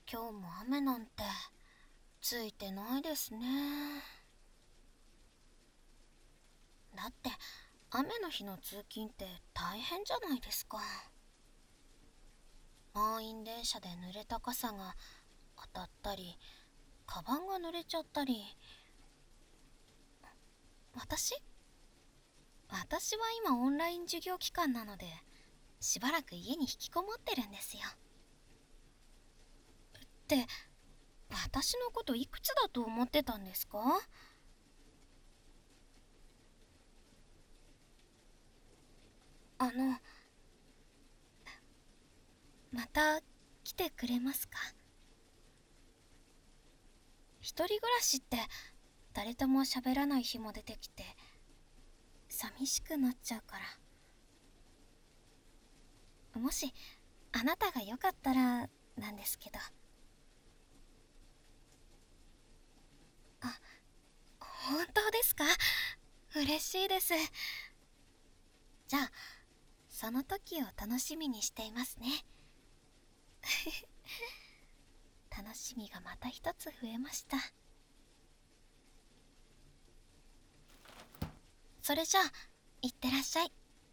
今日も雨なんてついてないですね。だって雨の日の通勤って大変じゃないですか。満員電車で濡れた傘が当たったり、カバンが濡れちゃったり。私は今オンライン授業期間なので、しばらく家に引きこもってるんですよ。って私のこといくつだと思ってたんですか？また来てくれますか？一人暮らしって誰とも喋らない日も出てきて寂しくなっちゃうから、もしあなたがよかったらなんですけど。あ、本当ですか？嬉しいです。じゃあその時を楽しみにしていますね。楽しみがまた一つ増えました。それじゃあいってらっしゃい。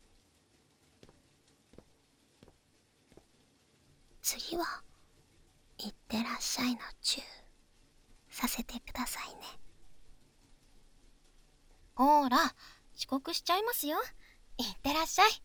次はいってらっしゃいのチューさせてくださいね。ほーら、遅刻しちゃいますよ。いってらっしゃい。